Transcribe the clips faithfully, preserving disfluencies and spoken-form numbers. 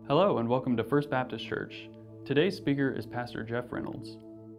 Hello and welcome to First Baptist Church. Today's speaker is Pastor Jeff Reynolds.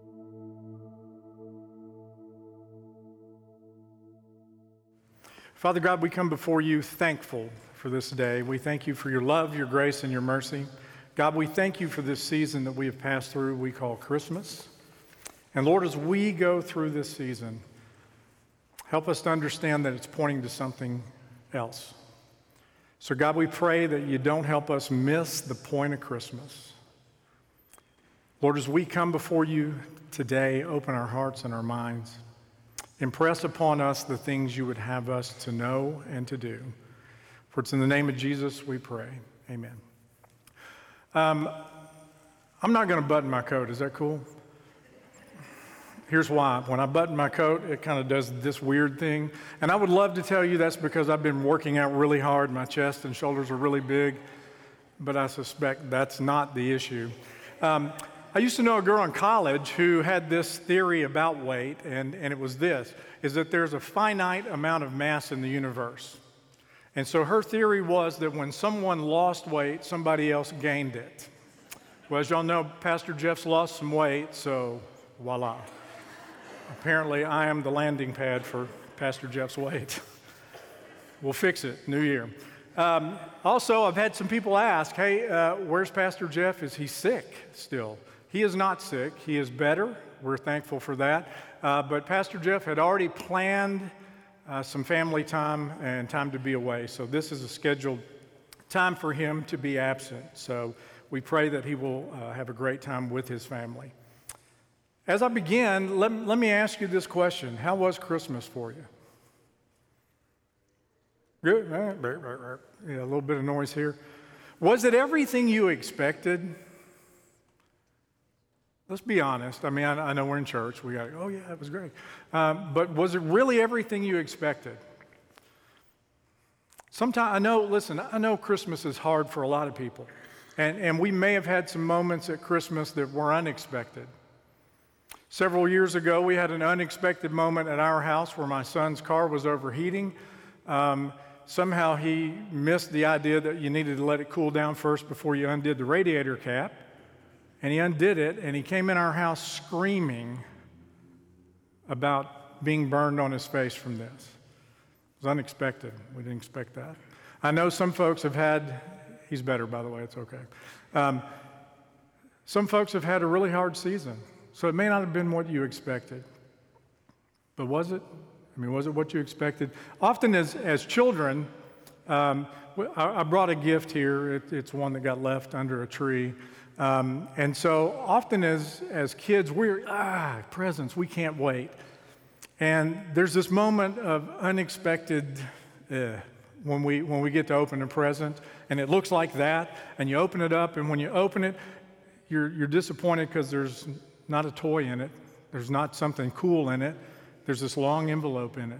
Father God, we come before you thankful for this day. We thank you for your love, your grace, and your mercy. God, we thank you for this season that we have passed through we call Christmas. And Lord, as we go through this season, help us to understand that it's pointing to something else. So God, we pray that you don't help us miss the point of Christmas. Lord, as we come before you today, open our hearts and our minds. Impress upon us the things you would have us to know and to do. For it's in the name of Jesus we pray. Amen. Um, I'm not going to button my coat. Is that cool? Here's why. When I button my coat, it kind of does this weird thing. And I would love to tell you that's because I've been working out really hard. My chest and shoulders are really big. But I suspect that's not the issue. Um, I used to know a girl in college who had this theory about weight, and, and it was this, is that there's a finite amount of mass in the universe. And so her theory was that when someone lost weight, somebody else gained it. Well, as y'all know, Pastor Jeff's lost some weight, so voila. Apparently, I am the landing pad for Pastor Jeff's weight. We'll fix it, new year. Um, also, I've had some people ask, hey, uh, where's Pastor Jeff? Is he sick still? He is not sick. He is better. We're thankful for that. Uh, but Pastor Jeff had already planned uh, some family time and time to be away. So this is a scheduled time for him to be absent. So we pray that he will uh, have a great time with his family. As I begin, let, let me ask you this question. How was Christmas for you? Good? Yeah, a little bit of noise here. Was it everything you expected? Let's be honest. I mean, I, I know we're in church. We got to go, oh, yeah, that was great. Um, but was it really everything you expected? Sometimes, I know, listen, I know Christmas is hard for a lot of people. And, and we may have had some moments at Christmas that were unexpected. Several years ago, we had an unexpected moment at our house where my son's car was overheating. Um, somehow he missed the idea that you needed to let it cool down first before you undid the radiator cap. And he undid it, and he came in our house screaming about being burned on his face from this. It was unexpected. We didn't expect that. I know some folks have had, he's better, by the way, it's okay. Um, some folks have had a really hard season. So it may not have been what you expected, but was it? I mean, was it what you expected? Often as, as children, um, I, I brought a gift here. It, it's one that got left under a tree. Um, and so often as, as kids, we're, ah, presents, we can't wait. And there's this moment of unexpected, uh, when we, when we get to open a present, and it looks like that, and you open it up, and when you open it, you're, you're disappointed because there's not a toy in it. There's not something cool in it. There's this long envelope in it.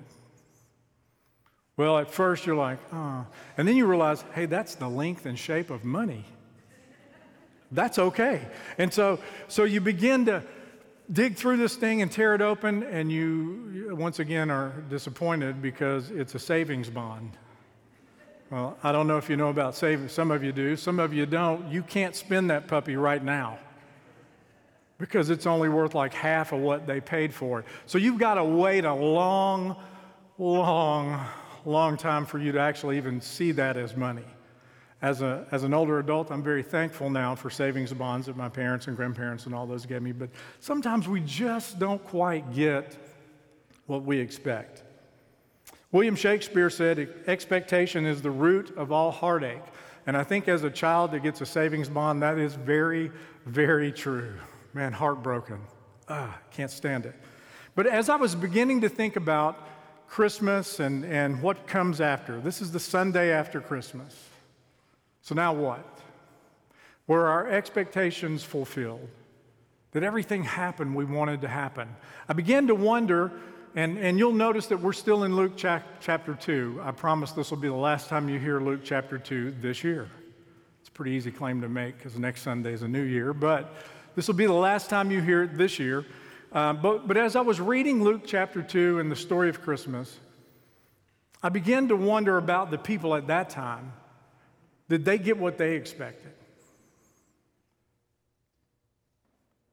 Well, at first you're like, oh. And then you realize, hey, that's the length and shape of money. That's okay. And so, so you begin to dig through this thing and tear it open, and you, once again, are disappointed because it's a savings bond. Well, I don't know if you know about savings. Some of you do. Some of you don't. You can't spend that puppy right now, because it's only worth like half of what they paid for it. So you've got to wait a long, long, long time for you to actually even see that as money. As a as an older adult, I'm very thankful now for savings bonds that my parents and grandparents and all those gave me, but sometimes we just don't quite get what we expect. William Shakespeare said, expectation is the root of all heartache. And I think as a child that gets a savings bond, that is very, very true. Man, heartbroken. Ah, can't stand it. But as I was beginning to think about Christmas and, and what comes after, this is the Sunday after Christmas. So now what? Were our expectations fulfilled? Did everything happen we wanted to happen? I began to wonder, and, and you'll notice that we're still in Luke cha- chapter two. I promise this will be the last time you hear Luke chapter two this year. It's a pretty easy claim to make because next Sunday is a new year, but this will be the last time you hear it this year. Um, but, but as I was reading Luke chapter two and the story of Christmas, I began to wonder about the people at that time. Did they get what they expected?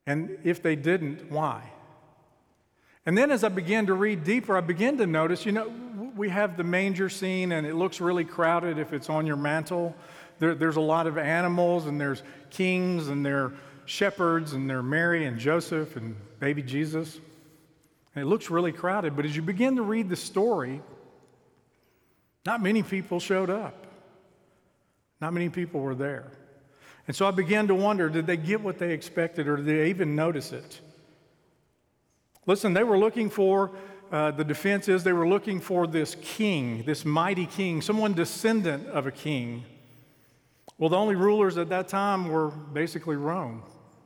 And if they didn't, why? And then as I began to read deeper, I began to notice, you know, we have the manger scene, and it looks really crowded if it's on your mantle. There, there's a lot of animals, and there's kings, and there are shepherds, and there are Mary and Joseph and baby Jesus. And it looks really crowded, but as you begin to read the story, not many people showed up. Not many people were there. And so I began to wonder, did they get what they expected, or did they even notice it? Listen, they were looking for, uh, the defense is they were looking for this king, this mighty king, someone descendant of a king. Well, the only rulers at that time were basically Rome.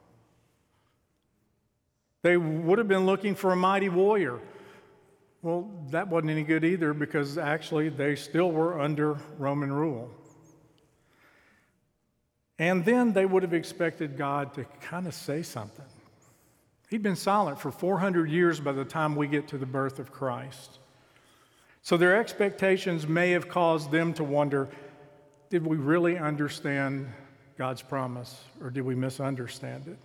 They would have been looking for a mighty warrior. Well, that wasn't any good either, because actually they still were under Roman rule. And then they would have expected God to kind of say something. He'd been silent for four hundred years by the time we get to the birth of Christ. So their expectations may have caused them to wonder, did we really understand God's promise, or did we misunderstand it?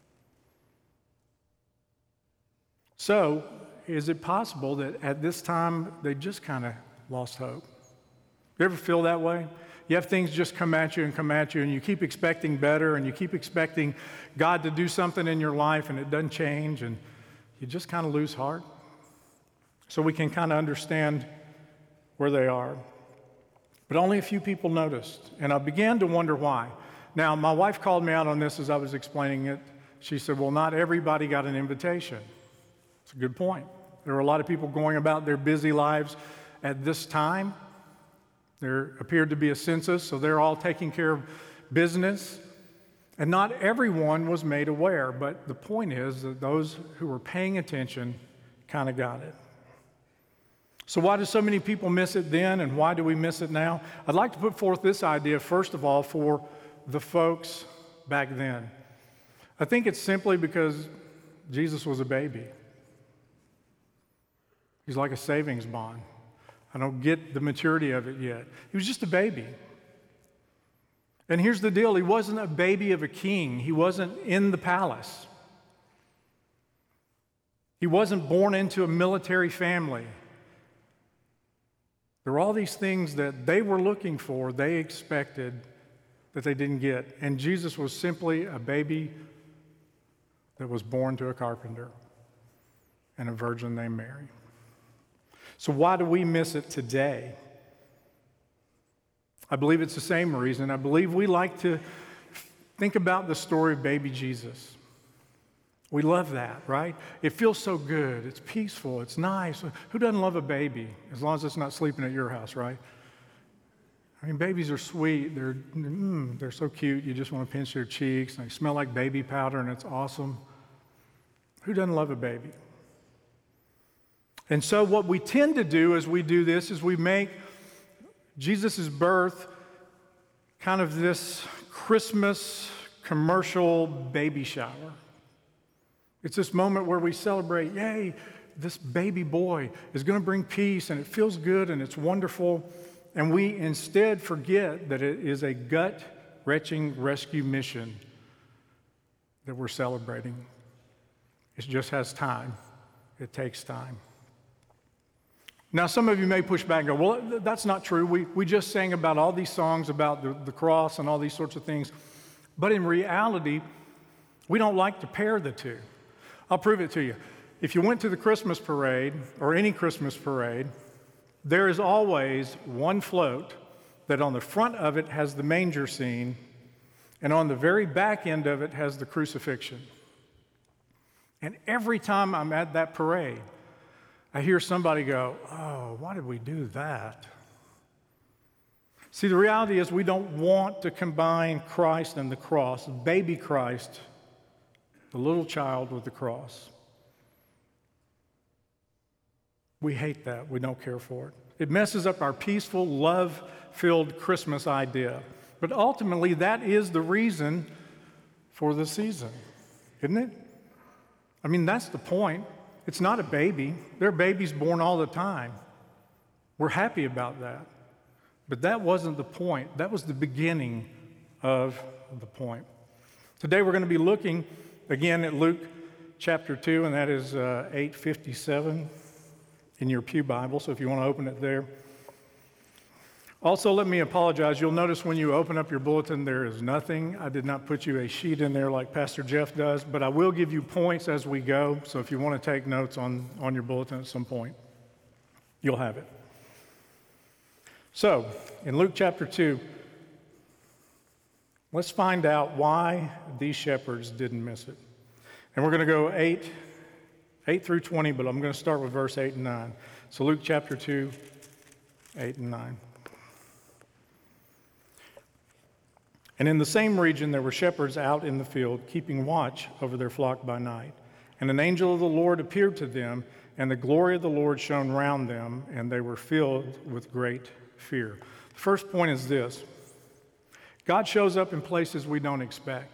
So, is it possible that at this time they just kind of lost hope? You ever feel that way? You have things just come at you and come at you, and you keep expecting better, and you keep expecting God to do something in your life, and it doesn't change, and you just kind of lose heart. So we can kind of understand where they are. But only a few people noticed, and I began to wonder why. Now, my wife called me out on this as I was explaining it. She said, well, not everybody got an invitation. It's a good point. There were a lot of people going about their busy lives at this time. There appeared to be a census, so they're all taking care of business. And not everyone was made aware, but the point is that those who were paying attention kind of got it. So why do so many people miss it then, and why do we miss it now? I'd like to put forth this idea, first of all, for the folks back then. I think it's simply because Jesus was a baby. He's like a savings bond. I don't get the maturity of it yet. He was just a baby. And here's the deal. He wasn't a baby of a king. He wasn't in the palace. He wasn't born into a military family. There were all these things that they were looking for, they expected, that they didn't get. And Jesus was simply a baby that was born to a carpenter and a virgin named Mary. So why do we miss it today? I believe it's the same reason. I believe we like to think about the story of baby Jesus. We love that, right? It feels so good. It's peaceful. It's nice. Who doesn't love a baby? As long as it's not sleeping at your house, right? I mean, babies are sweet. They're, mm, they're so cute. You just want to pinch their cheeks. They smell like baby powder, and it's awesome. Who doesn't love a baby? And so what we tend to do as we do this is we make Jesus' birth kind of this Christmas commercial baby shower. It's this moment where we celebrate, yay, this baby boy is going to bring peace, and it feels good, and it's wonderful. And we instead forget that it is a gut-wrenching rescue mission that we're celebrating. It just has time. It takes time. Now, some of you may push back and go, well, that's not true. We, we just sang about all these songs about the, the cross and all these sorts of things. But in reality, we don't like to pair the two. I'll prove it to you. If you went to the Christmas parade, or any Christmas parade, there is always one float that on the front of it has the manger scene, and on the very back end of it has the crucifixion. And every time I'm at that parade, I hear somebody go, oh, why did we do that? See, the reality is we don't want to combine Christ and the cross, baby Christ, the little child with the cross. We hate that. We don't care for it. It messes up our peaceful, love-filled Christmas idea. But ultimately, that is the reason for the season, isn't it? I mean, that's the point. It's not a baby. There are babies born all the time. We're happy about that. But that wasn't the point. That was the beginning of the point. Today we're going to be looking again at Luke chapter two, and that is uh, eight fifty-seven in your pew Bible, so if you want to open it there. Also, let me apologize. You'll notice when you open up your bulletin, there is nothing. I did not put you a sheet in there like Pastor Jeff does, but I will give you points as we go, so if you want to take notes on, on your bulletin at some point, you'll have it. So, in Luke chapter two, let's find out why these shepherds didn't miss it. And we're going to go eight, eight through twenty, but I'm going to start with verse eight and nine. So Luke chapter two, eight and nine. And in the same region there were shepherds out in the field, keeping watch over their flock by night. And an angel of the Lord appeared to them, and the glory of the Lord shone round them, and they were filled with great fear. The first point is this: God shows up in places we don't expect.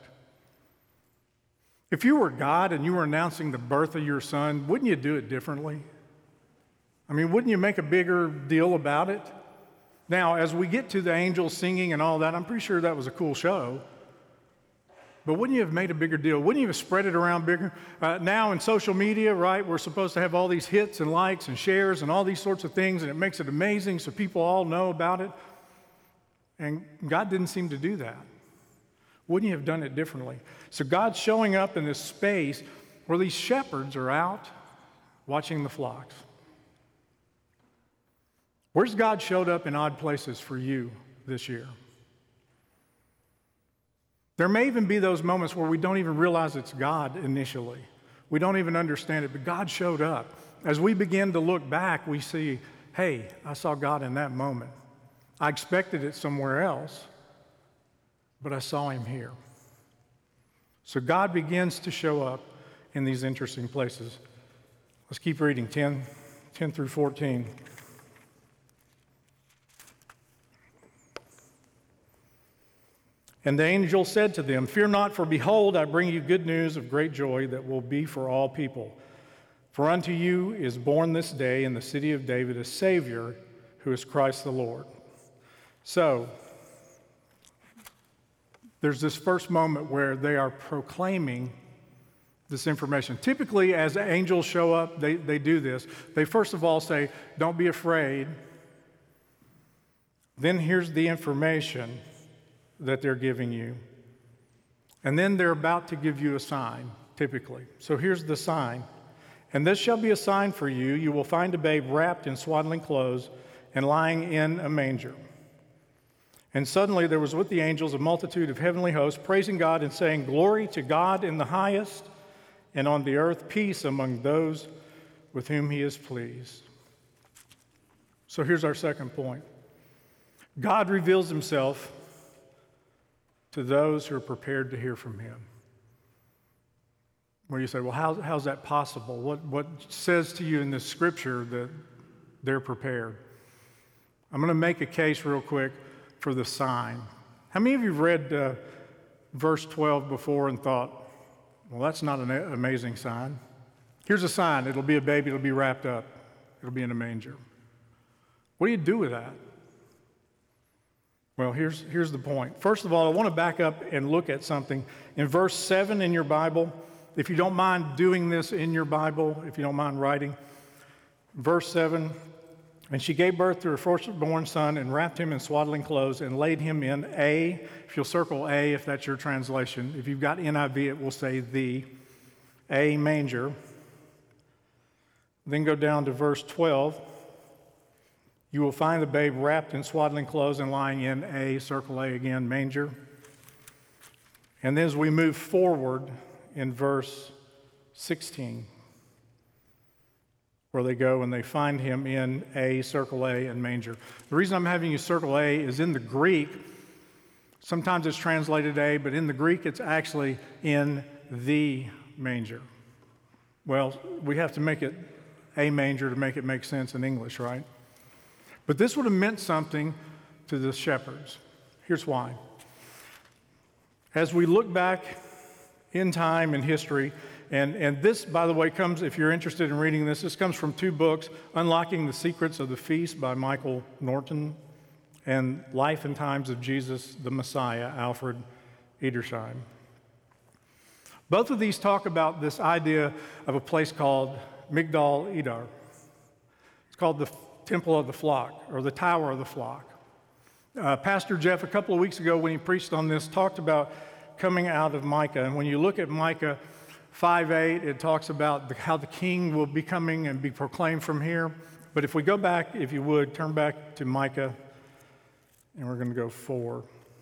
If you were God and you were announcing the birth of your son, wouldn't you do it differently? I mean, wouldn't you make a bigger deal about it? Now, as we get to the angels singing and all that, I'm pretty sure that was a cool show. But wouldn't you have made a bigger deal? Wouldn't you have spread it around bigger? Uh, now in social media, right, we're supposed to have all these hits and likes and shares and all these sorts of things, and it makes it amazing so people all know about it. And God didn't seem to do that. Wouldn't you have done it differently? So God's showing up in this space where these shepherds are out watching the flocks. Where's God showed up in odd places for you this year? There may even be those moments where we don't even realize it's God initially. We don't even understand it, but God showed up. As we begin to look back, we see, hey, I saw God in that moment. I expected it somewhere else, but I saw him here. So God begins to show up in these interesting places. Let's keep reading, ten, ten through fourteen. And the angel said to them, "Fear not, for behold, I bring you good news of great joy that will be for all people. For unto you is born this day in the city of David a Savior, who is Christ the Lord." So, there's this first moment where they are proclaiming this information. Typically, as angels show up, they, they do this. They first of all say, "Don't be afraid." Then here's the information that they're giving you. And then they're about to give you a sign, typically. So here's the sign. "And this shall be a sign for you. You will find a babe wrapped in swaddling clothes and lying in a manger." And suddenly there was with the angels a multitude of heavenly hosts, praising God and saying, "Glory to God in the highest, and on the earth peace among those with whom he is pleased." So here's our second point. God reveals himself to those who are prepared to hear from him. Where you say, well, how, how's that possible? What, what says to you in this scripture that they're prepared? I'm going to make a case real quick for the sign. How many of you have read uh, verse twelve before and thought, well, that's not an amazing sign? Here's a sign. It'll be a baby. It'll be wrapped up. It'll be in a manger. What do you do with that? Well, here's, here's the point. First of all, I want to back up and look at something. In verse seven in your Bible, if you don't mind doing this in your Bible, if you don't mind writing, verse seven, "And she gave birth to her firstborn son and wrapped him in swaddling clothes and laid him in a," if you'll circle A if that's your translation. If you've got N I V, it will say the, "a manger." Then go down to verse twelve. "You will find the babe wrapped in swaddling clothes and lying in a," circle A again, "manger." And then as we move forward in verse sixteen, where they go and they find him in a, circle A, and manger. The reason I'm having you circle A is in the Greek, sometimes it's translated A, but in the Greek it's actually in the manger. Well, we have to make it a manger to make it make sense in English, right? But this would have meant something to the shepherds. Here's why. As we look back in time and history, and, and this, by the way, comes, if you're interested in reading this, this comes from two books, Unlocking the Secrets of the Feast by Michael Norton, and Life and Times of Jesus the Messiah, Alfred Edersheim. Both of these talk about this idea of a place called Migdal Eder. It's called the Temple of the Flock, or the Tower of the Flock. Uh, Pastor Jeff, a couple of weeks ago when he preached on this, talked about coming out of Micah. And when you look at Micah five eight, it talks about the, how the king will be coming and be proclaimed from here. But if we go back, if you would, turn back to Micah, and we're going to go four.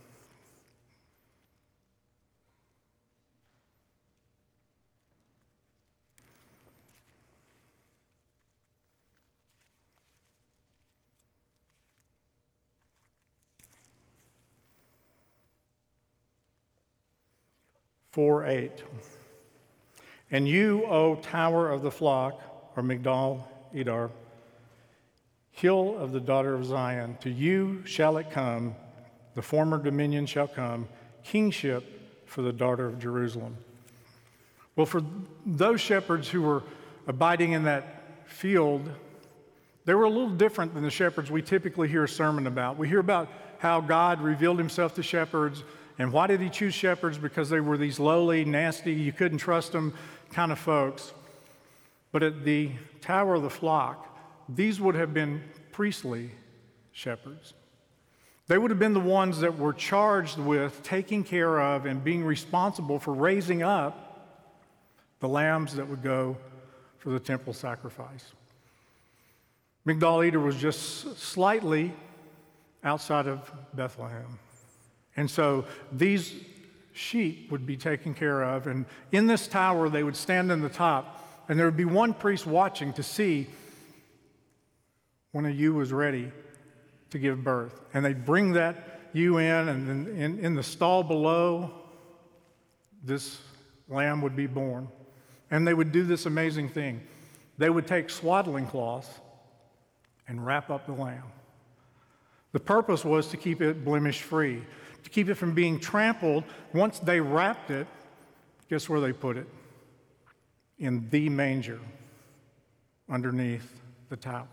four eight. And you, O tower of the flock, or Migdal Eder, hill of the daughter of Zion, to you shall it come, the former dominion shall come, kingship for the daughter of Jerusalem. Well, for those shepherds who were abiding in that field, they were a little different than the shepherds we typically hear a sermon about. We hear about how God revealed himself to shepherds. And why did he choose shepherds? Because they were these lowly, nasty, you couldn't trust them kind of folks. But at the Tower of the Flock, these would have been priestly shepherds. They would have been the ones that were charged with taking care of and being responsible for raising up the lambs that would go for the temple sacrifice. Migdal Eder was just slightly outside of Bethlehem. And so these sheep would be taken care of, and in this tower they would stand in the top, and there would be one priest watching to see when a ewe was ready to give birth. And they'd bring that ewe in, and then in, in the stall below, this lamb would be born. And they would do this amazing thing. They would take swaddling cloths and wrap up the lamb. The purpose was to keep it blemish-free, to keep it from being trampled. Once they wrapped it, guess where they put it? In the manger, underneath the tower.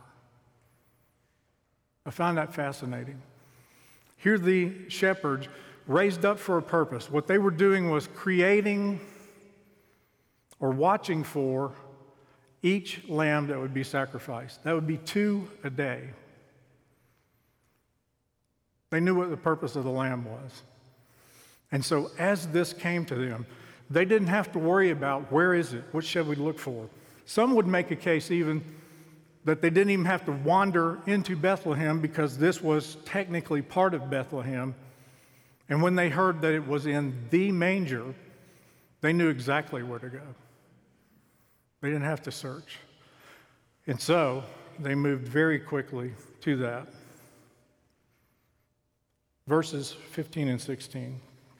I found that fascinating. Here the shepherds raised up for a purpose. What they were doing was creating or watching for each lamb that would be sacrificed. That would be two a day. They knew what the purpose of the lamb was. And so as this came to them, they didn't have to worry about where is it, what shall we look for. Some would make a case even that they didn't even have to wander into Bethlehem because this was technically part of Bethlehem. And when they heard that it was in the manger, they knew exactly where to go. They didn't have to search. And so they moved very quickly to that. Verses fifteen and sixteen.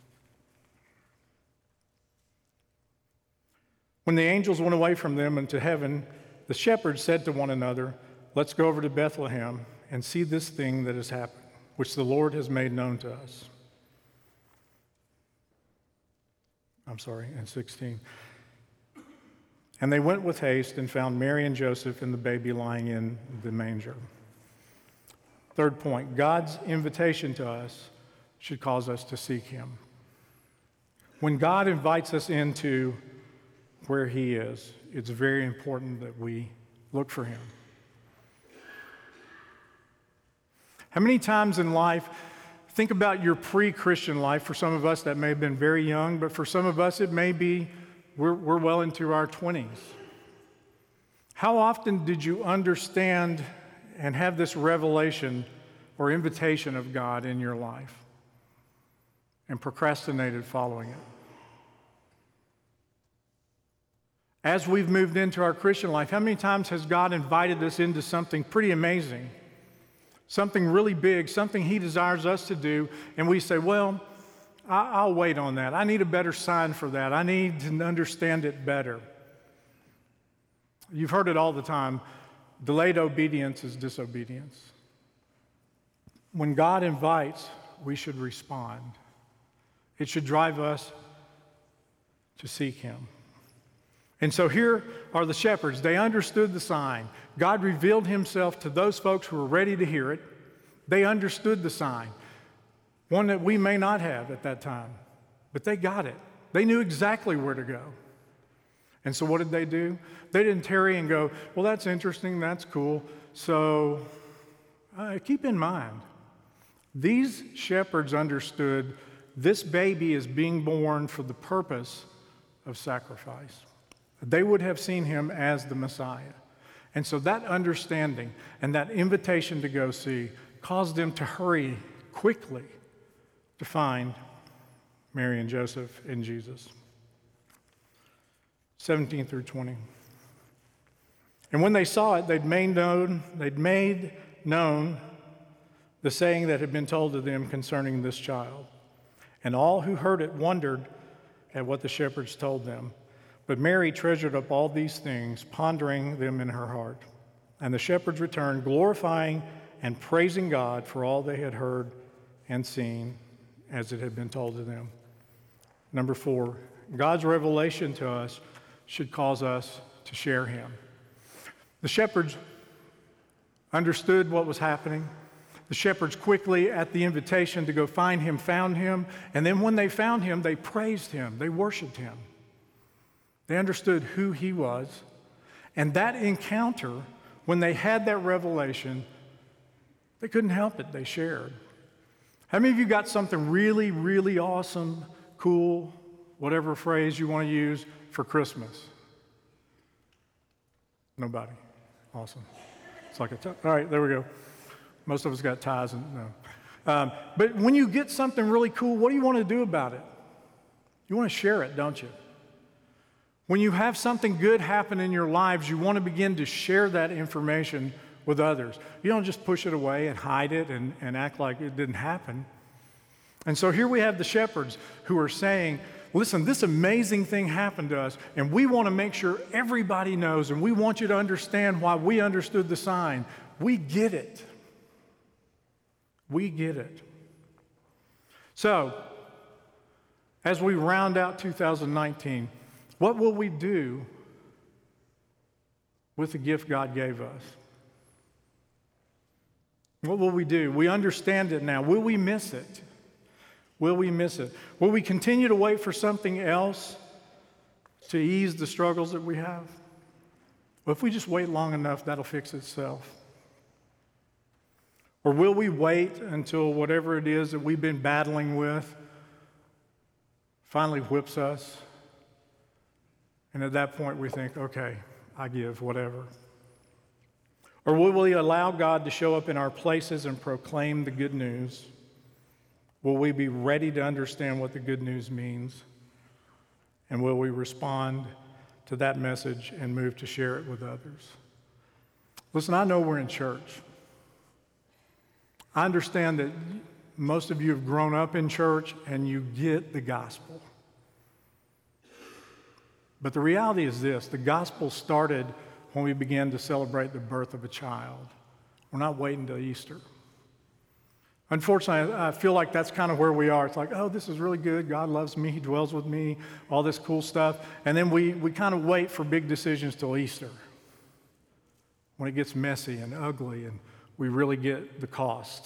When the angels went away from them into heaven, the shepherds said to one another, "Let's go over to Bethlehem and see this thing that has happened, which the Lord has made known to us." I'm sorry, and sixteen. And they went with haste and found Mary and Joseph and the baby lying in the manger. Third point, God's invitation to us should cause us to seek him. When God invites us into where he is, it's very important that we look for him. How many times in life, think about your pre-Christian life. For some of us, that may have been very young, but for some of us, it may be we're, we're well into our twenties. How often did you understand and have this revelation or invitation of God in your life and procrastinated following it? As we've moved into our Christian life, how many times has God invited us into something pretty amazing, something really big, something he desires us to do, and we say, well, I'll wait on that. I need a better sign for that. I need to understand it better. You've heard it all the time. Delayed obedience is disobedience. When God invites, we should respond. It should drive us to seek him. And so here are the shepherds. They understood the sign. God revealed himself to those folks who were ready to hear it. They understood the sign, one that we may not have at that time, but they got it. They knew exactly where to go. And so what did they do? They didn't tarry and go, well, that's interesting, that's cool. So uh, keep in mind, these shepherds understood this baby is being born for the purpose of sacrifice. They would have seen him as the Messiah. And so that understanding and that invitation to go see caused them to hurry quickly to find Mary and Joseph and Jesus. seventeen through twenty. And when they saw it, they'd made known, they'd made known the saying that had been told to them concerning this child. And all who heard it wondered at what the shepherds told them. But Mary treasured up all these things, pondering them in her heart. And the shepherds returned, glorifying and praising God for all they had heard and seen as it had been told to them. Number four, God's revelation to us should cause us to share him. The shepherds understood what was happening. The shepherds quickly, at the invitation to go find him, found him. And then when they found him, they praised him. They worshiped him. They understood who he was. And that encounter, when they had that revelation, they couldn't help it. They shared. How many of you got something really, really awesome, cool, whatever phrase you want to use, for Christmas? Nobody. Awesome. It's like a t- all right, there we go. Most of us got ties. And, no. Um, but when you get something really cool, what do you want to do about it? You want to share it, don't you? When you have something good happen in your lives, you want to begin to share that information with others. You don't just push it away and hide it and, and act like it didn't happen. And so here we have the shepherds who are saying, listen, this amazing thing happened to us, and we want to make sure everybody knows, and we want you to understand why we understood the sign. We get it. We get it. So, as we round out two thousand nineteen, what will we do with the gift God gave us? What will we do? We understand it now. Will we miss it? Will we miss it? Will we continue to wait for something else to ease the struggles that we have? Well, if we just wait long enough, that'll fix itself. Or will we wait until whatever it is that we've been battling with finally whips us? And at that point we think, okay, I give, whatever. Or will we allow God to show up in our places and proclaim the good news? Will we be ready to understand what the good news means? And will we respond to that message and move to share it with others? Listen, I know we're in church. I understand that most of you have grown up in church and you get the gospel. But the reality is this: the gospel started when we began to celebrate the birth of a child. We're not waiting till Easter. Unfortunately, I feel like that's kind of where we are. It's like, oh, this is really good. God loves me. He dwells with me. All this cool stuff. And then we, we kind of wait for big decisions till Easter, when it gets messy and ugly and we really get the cost.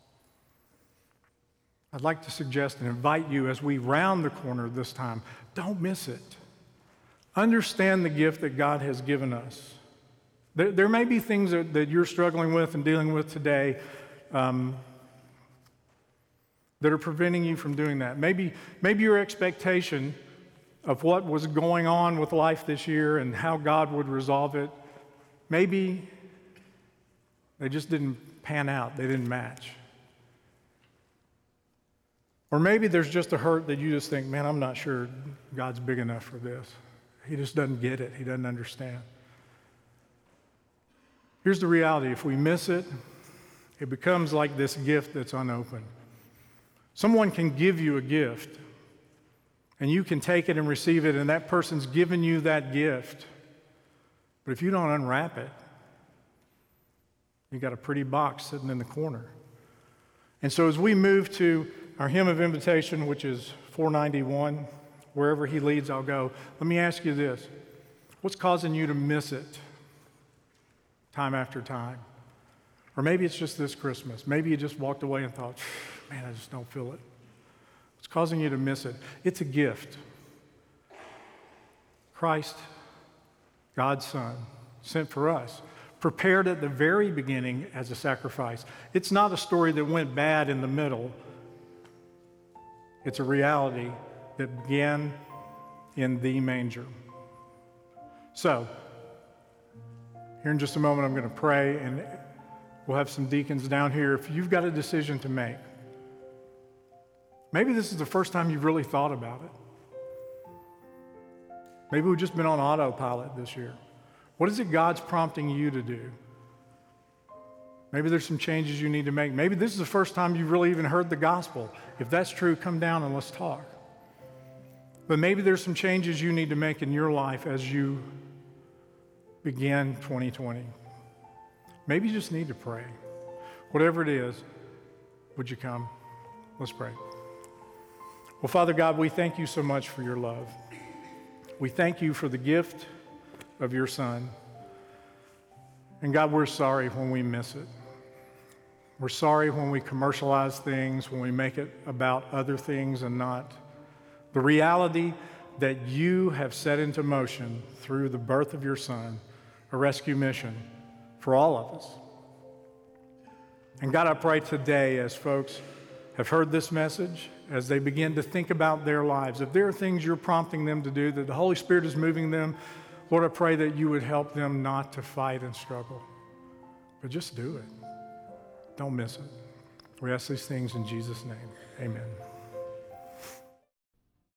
I'd like to suggest and invite you, as we round the corner this time, don't miss it. Understand the gift that God has given us. There, there may be things that, that you're struggling with and dealing with today um, that are preventing you from doing that. Maybe, maybe your expectation of what was going on with life this year and how God would resolve it, maybe they just didn't pan out. They didn't match. Or maybe there's just a hurt that you just think, man, I'm not sure God's big enough for this. He just doesn't get it. He doesn't understand. Here's the reality. If we miss it, it becomes like this gift that's unopened. Someone can give you a gift, and you can take it and receive it, and that person's given you that gift. But if you don't unwrap it, you got a pretty box sitting in the corner. And so as we move to our hymn of invitation, which is four ninety-one, wherever he leads, I'll go. Let me ask you this. What's causing you to miss it time after time? Or maybe it's just this Christmas. Maybe you just walked away and thought, man, I just don't feel it. What's causing you to miss it? It's a gift. Christ, God's Son, sent for us, prepared at the very beginning as a sacrifice. It's not a story that went bad in the middle. It's a reality that began in the manger. So, here in just a moment, I'm going to pray, and we'll have some deacons down here. If you've got a decision to make, maybe this is the first time you've really thought about it. Maybe we've just been on autopilot this year. What is it God's prompting you to do? Maybe there's some changes you need to make. Maybe this is the first time you've really even heard the gospel. If that's true, come down and let's talk. But maybe there's some changes you need to make in your life as you begin twenty twenty. Maybe you just need to pray. Whatever it is, would you come? Let's pray. Well, Father God, we thank you so much for your love. We thank you for the gift of your Son. And God, we're sorry when we miss it. We're sorry when we commercialize things, when we make it about other things and not the reality that you have set into motion through the birth of your Son, a rescue mission for all of us. And God, I pray today as folks have heard this message, as they begin to think about their lives, if there are things you're prompting them to do, that the Holy Spirit is moving them, Lord, I pray that you would help them not to fight and struggle, but just do it. Don't miss it. We ask these things in Jesus' name. Amen.